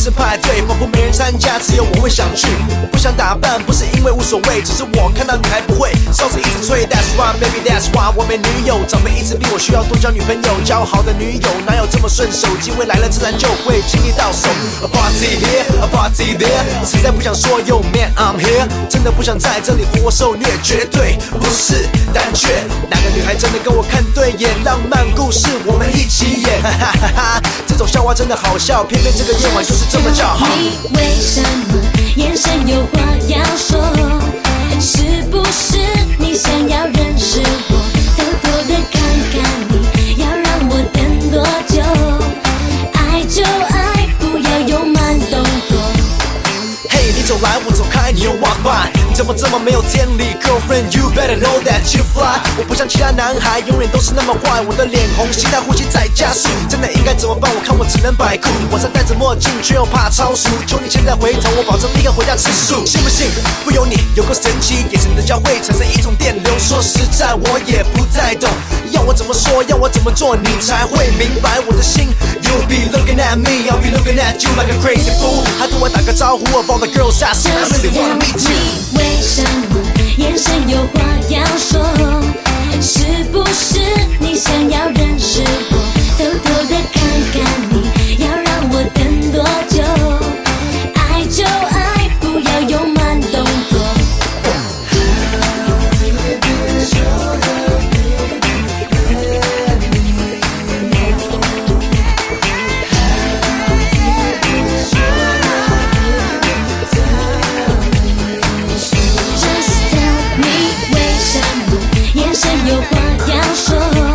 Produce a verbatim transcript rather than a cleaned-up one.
生派对，仿佛没人参加，只有我会想去。我不想打扮，不是因为无所谓，只是我看到女孩不会，哨子一直吹。That's why, baby, that's why 我没女友，长辈一直逼我需要多交女朋友，交好的女友哪有这么顺手？机会来了自然就会轻易到手。A party here, a party there， 实在不想说 Yo man I'm here， 真的不想在这里活受虐，绝对不是胆怯。哪个女孩真的跟我看对眼？浪漫故事我们一起演，哈哈哈哈！这种笑话真的好笑，偏偏这个夜晚就是这么叫好。 你为什么眼神有话要说？是不是你想要认识我？偷偷的看看你，要让我等多久？爱就爱，不要有慢动作。 嘿，你走来我走开，你又 walk by， 你怎么这么没有天理 ？Girlfriend, you better know that you fly。我不像其他男孩，永远都是那么坏。我的脸红，心跳呼吸在加速，真的应该怎么办？我看我只能摆酷。晚上戴着墨镜，却又怕超速。求你现在回头，我保证立刻回家吃素。信不信？不由你，有够神奇，眼神的交汇产生一种电流。说实在，我也不太懂，要我怎么说，要我怎么做，你才会明白我的心。You'll be looking at me, I'll be looking at you like a crazy fool。还对我打个招呼 ，of all the girls I see, I really wanna meet you。 你为什么眼神有话要说？是不是你想要认识我？偷偷的看看你，要让我等多久？爱就爱，不要有慢动作。Just tell me 为什么眼神有话要说？